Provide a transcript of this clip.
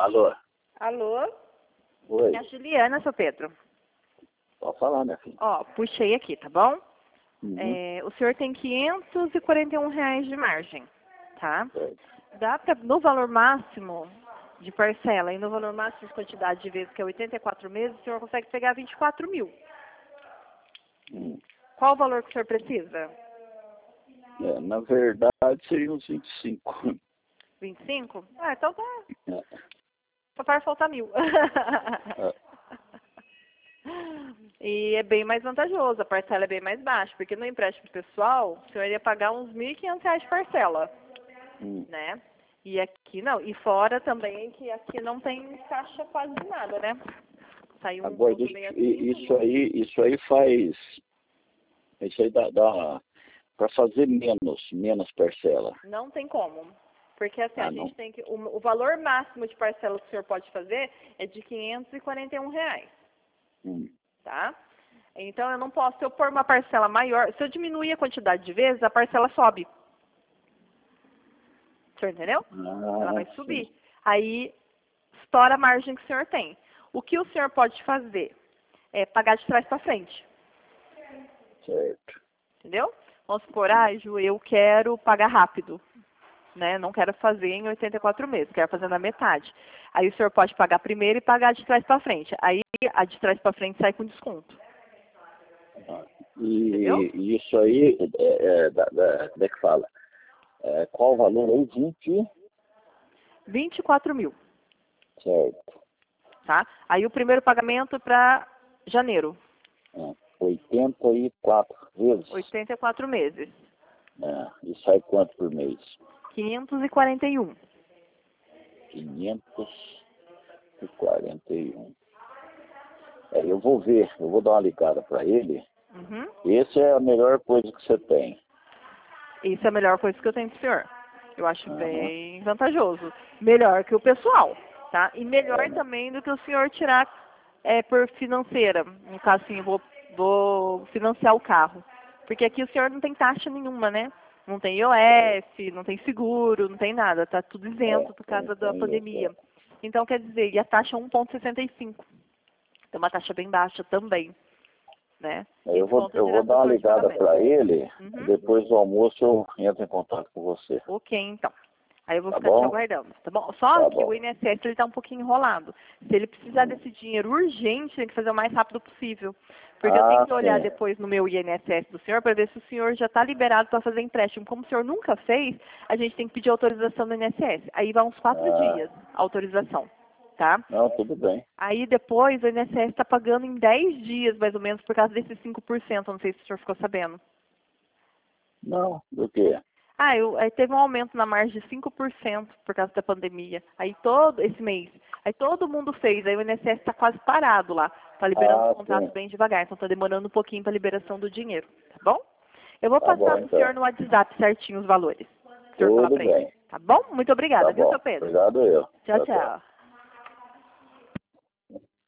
Alô? Alô? Oi. É a Juliana, seu Pedro. Pode falar, minha filha. Ó, puxei aqui, tá bom? Uhum. O senhor tem R$ 541 de margem, tá? Certo. Dá pra, no valor máximo de parcela e no valor máximo de quantidade de vezes, que é 84 meses, o senhor consegue pegar 24 mil. Qual o valor que o senhor precisa? Na verdade, seriam uns 25. 25? Ah, então tá. É. Só vai faltar 1.000. É. E é bem mais vantajoso, a parcela é bem mais baixa, porque no empréstimo pessoal, o senhor iria pagar uns R$ 1.500 de parcela, né? E aqui não, e fora também que aqui não tem taxa quase nada, né? Saiu Agora, 1,65. isso aí faz... Isso aí dá para fazer menos parcela. Não tem como. Porque assim, a Não. gente tem que. O valor máximo de parcela que o senhor pode fazer é de R$ 541. Tá? Então eu não posso, se eu pôr uma parcela maior, se eu diminuir a quantidade de vezes, a parcela sobe. O senhor entendeu? Ela vai subir. Sim. Aí estoura a margem que o senhor tem. O que o senhor pode fazer é pagar de trás para frente. Certo. Entendeu? Vamos supor, Ju, eu quero pagar rápido. Né? Não quero fazer em 84 meses, quero fazer na metade. Aí o senhor pode pagar primeiro e pagar de trás para frente. Aí a de trás para frente sai com desconto. Entendeu? E isso aí, como é que fala? Qual o valor aí? 20? 24 mil. Certo. Tá? Aí o primeiro pagamento para janeiro. 84 vezes. 84 meses. E sai quanto por mês? 541. 541. Eu vou ver, eu vou dar uma ligada para ele. Uhum. Essa é a melhor coisa que você tem. Isso é a melhor coisa que eu tenho pro senhor. Eu acho bem vantajoso. Melhor que o pessoal, tá? E melhor também do que o senhor tirar por financeira. No caso, assim, eu vou financiar o carro. Porque aqui o senhor não tem taxa nenhuma, né? Não tem IOF, não tem seguro, não tem nada. Tá tudo isento por causa da pandemia. Então, quer dizer, e a taxa é 1,65. Então, uma taxa bem baixa também, né? Eu vou dar uma ligada para ele, depois do almoço eu entro em contato com você. Ok, então. Aí eu vou ficar te aguardando, tá bom? Só que o INSS ele tá um pouquinho enrolado. Se ele precisar desse dinheiro urgente, tem que fazer o mais rápido possível. Porque eu tenho que olhar depois no meu INSS do senhor para ver se o senhor já está liberado para fazer empréstimo. Como o senhor nunca fez, a gente tem que pedir autorização do INSS. Aí vai uns 4 dias a autorização, tá? Não, tudo bem. Aí depois o INSS está pagando em 10 dias, mais ou menos, por causa desses 5%. Não sei se o senhor ficou sabendo. Não, do quê? Aí teve um aumento na margem de 5% por causa da pandemia. Aí todo esse mês. Aí todo mundo fez. Aí o INSS está quase parado lá. Está liberando os contratos bem devagar. Então está demorando um pouquinho para a liberação do dinheiro. Tá bom? Eu vou passar para o senhor no WhatsApp certinho os valores. O senhor falar para ele. Tá bom? Muito obrigada, viu, seu Pedro? Obrigado eu. Tchau, tchau.